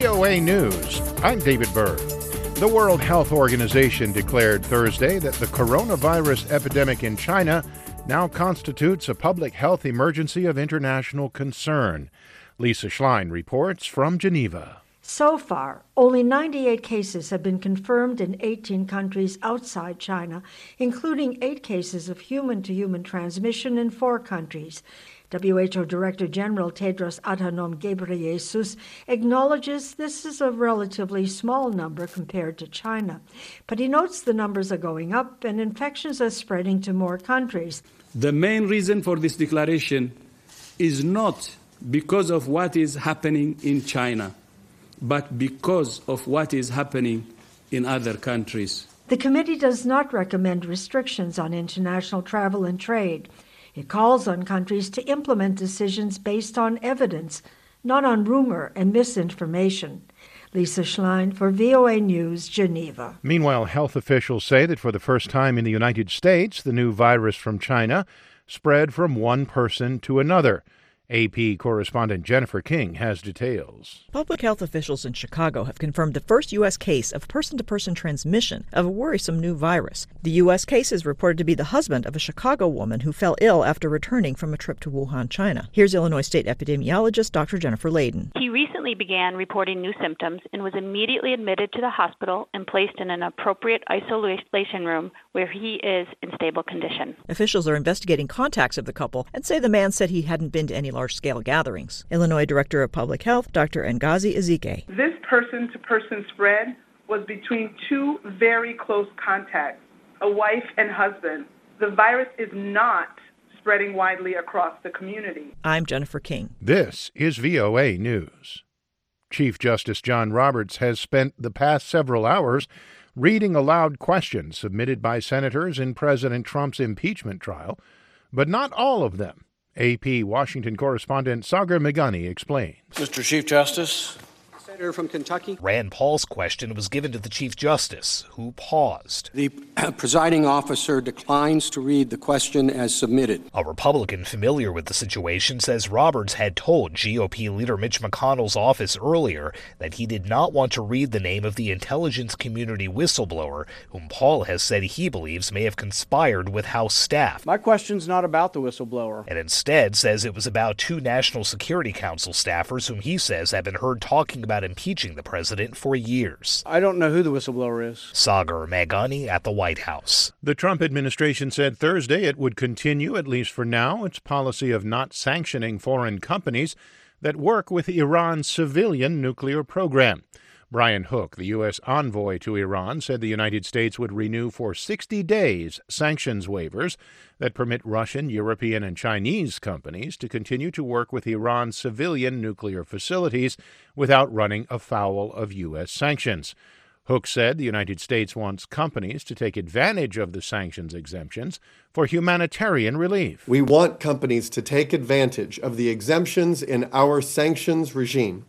VOA News, I'm David Byrd. The World Health Organization declared Thursday that the coronavirus epidemic in China now constitutes a public health emergency of international concern. Lisa Schlein reports from Geneva. So far, only 98 cases have been confirmed in 18 countries outside China, including 8 cases of human-to-human transmission in 4 countries. WHO Director General Tedros Adhanom Ghebreyesus acknowledges this is a relatively small number compared to China, but he notes the numbers are going up and infections are spreading to more countries. The main reason for this declaration is not because of what is happening in China, but because of what is happening in other countries. The committee does not recommend restrictions on international travel and trade. It calls on countries to implement decisions based on evidence, not on rumor and misinformation. Lisa Schlein for VOA News, Geneva. Meanwhile, health officials say that for the first time in the United States, the new virus from China spread from one person to another. AP correspondent Jennifer King has details. Public health officials in Chicago have confirmed the first U.S. case of person-to-person transmission of a worrisome new virus. The U.S. case is reported to be the husband of a Chicago woman who fell ill after returning from a trip to Wuhan, China. Here's Illinois State epidemiologist Dr. Jennifer Layden. He recently began reporting new symptoms and was immediately admitted to the hospital and placed in an appropriate isolation room where he is in stable condition. Officials are investigating contacts of the couple and say the man said he hadn't been to any large-scale gatherings. Illinois Director of Public Health, Dr. Ngozi Ezike. This person-to-person spread was between 2 very close contacts, a wife and husband. The virus is not spreading widely across the community. I'm Jennifer King. This is VOA News. Chief Justice John Roberts has spent the past several hours reading aloud questions submitted by senators in President Trump's impeachment trial, but not all of them. AP Washington correspondent Sagar Meghani explains. Mr. Chief Justice. Senator from Kentucky. Rand Paul's question was given to the Chief Justice, who paused. The presiding officer declines to read the question as submitted. A Republican familiar with the situation says Roberts had told GOP leader Mitch McConnell's office earlier that he did not want to read the name of the intelligence community whistleblower, whom Paul has said he believes may have conspired with House staff. My question's not about the whistleblower. And instead says it was about 2 National Security Council staffers whom he says have been heard talking about impeaching the president for years. I don't know who the whistleblower is. Sagar Meghani at the White House. The Trump administration said Thursday it would continue, at least for now, its policy of not sanctioning foreign companies that work with Iran's civilian nuclear program. Brian Hook, the U.S. envoy to Iran, said the United States would renew for 60 days sanctions waivers that permit Russian, European, and Chinese companies to continue to work with Iran's civilian nuclear facilities without running afoul of U.S. sanctions. Hook said the United States wants companies to take advantage of the sanctions exemptions for humanitarian relief. We want companies to take advantage of the exemptions in our sanctions regime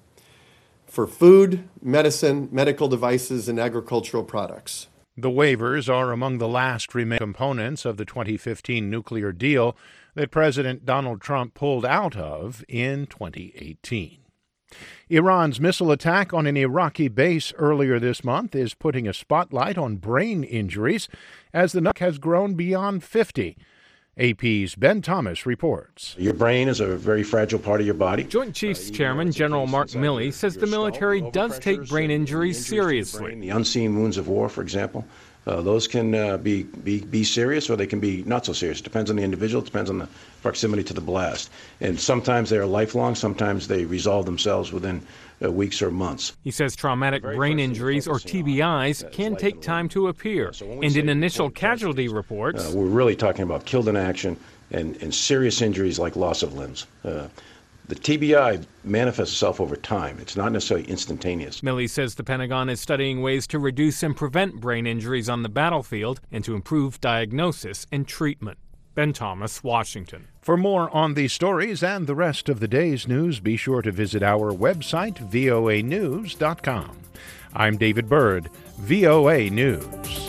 for food, medicine, medical devices, and agricultural products. The waivers are among the last remaining components of the 2015 nuclear deal that President Donald Trump pulled out of in 2018. Iran's missile attack on an Iraqi base earlier this month is putting a spotlight on brain injuries as the number has grown beyond 50. AP's Ben Thomas reports. Your brain is a very fragile part of your body. Joint Chiefs Chairman General Mark Milley says the military does take brain injuries seriously. The unseen wounds of war, for example, those can be serious or they can be not so serious. It depends on the individual. It depends on the proximity to the blast. And sometimes they are lifelong. Sometimes they resolve themselves within weeks or months. He says traumatic brain injuries, or TBIs, can take time to appear. And in initial casualty reports, we're really talking about killed in action and serious injuries like loss of limbs. The TBI manifests itself over time. It's not necessarily instantaneous. Milley says the Pentagon is studying ways to reduce and prevent brain injuries on the battlefield and to improve diagnosis and treatment. Ben Thomas, Washington. For more on these stories and the rest of the day's news, be sure to visit our website, voanews.com. I'm David Byrd, VOA News.